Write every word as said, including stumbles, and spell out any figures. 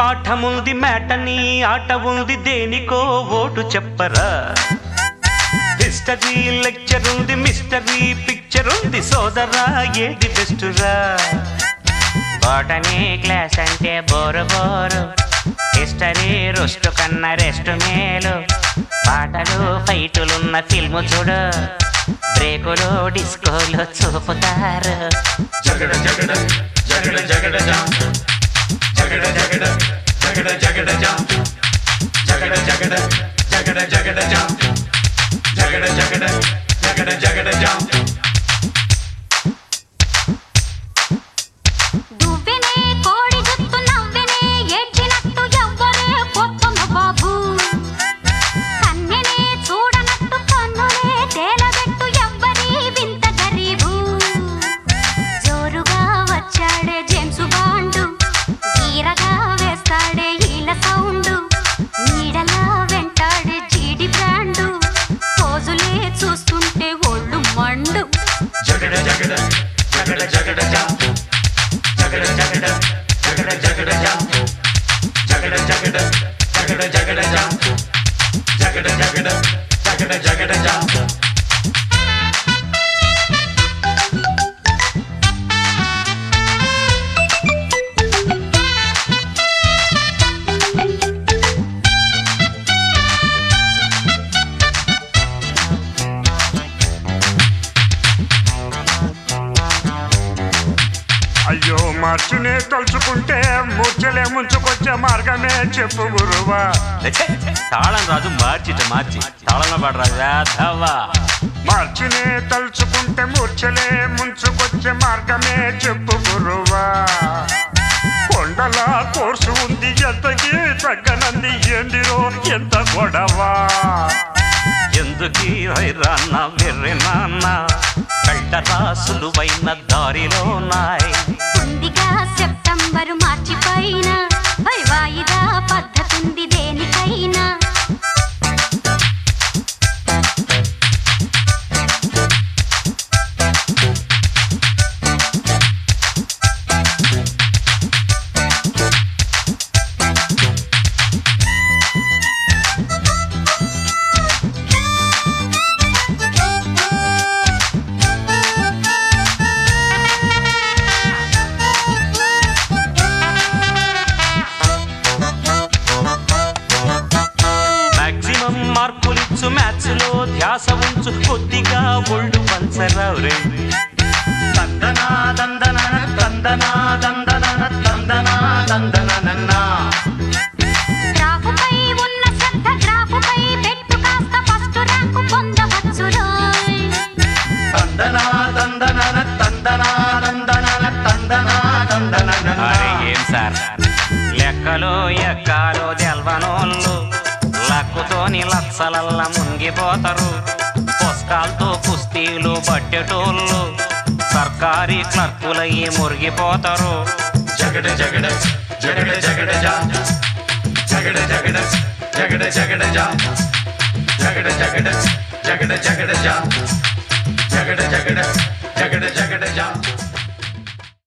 పాఠముంది మేటని ఆట ఉంది దేనికో ఓటు చెప్పరా హిస్టరీ లెక్చర్ ఉంది మిస్టరీ పిక్చర్ ఉంది సోదరా ఏది బెస్టురా బాటనీ క్లాస్ అంటే బోరు బోరు హిస్టరీ రుస్టు కన్నా రెస్ట్ మేలు పాటలు ఫైటులున్న ఫిల్ము చూడు బ్రేకులు డిస్కోలు చూపుతారు జగడ జగడ జగడ జగడ జా జగడ జగడ జగడ జగడ జా జగడ జగడ జగడ జగడ జా జగడ జగడ జగడ జగడ జా జగడ జగడ జగడ జగడ జా జగడ జగడ జగడ జగడ జా జగడ జగడ జగడ జగడ జా జగడ జగడ జగడ జగడ జా అయ్యో మార్చునే తలుచుకుంటే మూర్చలే ముంచుకొచ్చే మార్గమే చెప్పు గురువా తాళం రాజు మార్చిట మార్చి తాళంలో పడరాజా మార్చునే తలుచుకుంటే మూర్చలే ముంచుకొచ్చే మార్గమే చెప్పు గురువా కొండల కోర్సు ఉంది ఎంతకి తగ్గనంది ఏందిరో ఎంత గొడవా ఎందుకీ వైరాన్న వెర్రి నాన్న కళ్ళరా సులువైన దారిలో నాయ్ ఉందిగా సెప్టెంబరు మార్చి పైన వాయిదా పద్ధతుంది దేనికైనా మార్కులిచ్చు మ్యాథ్స్ లో ధ్యాస ఉంచు కొద్దిగా ఒళ్ళు పంచరావు రే తందనా దందన తందనా దందన తందనా దందన గ్రాఫుపై ఉన్న శ్రద్ధ గ్రాఫుపై పెట్టు కాస్త ఫస్ట్ ర్యాంకు పొందవచ్చు రోయ్ తందనా దందన తందనా దందన తందనా దందన అరే ఏం సార్ లెక్కలో ఎక్కాలో తెల్వనోళ్ళు లక్కుతోని లక్షలల్లా మునిగిపోతారు పుస్తకాలతో కుస్తీలు పట్టేటోళ్ళు సర్కారీ క్లర్కులయ్యి మురిగిపోతారు జగడ జగడ జగడ జగడ జా జగడ జగడ జగడ జగడ జా జగడ జగడ జగడ జగడ జా జగడ జగడ జగడ జగడ జా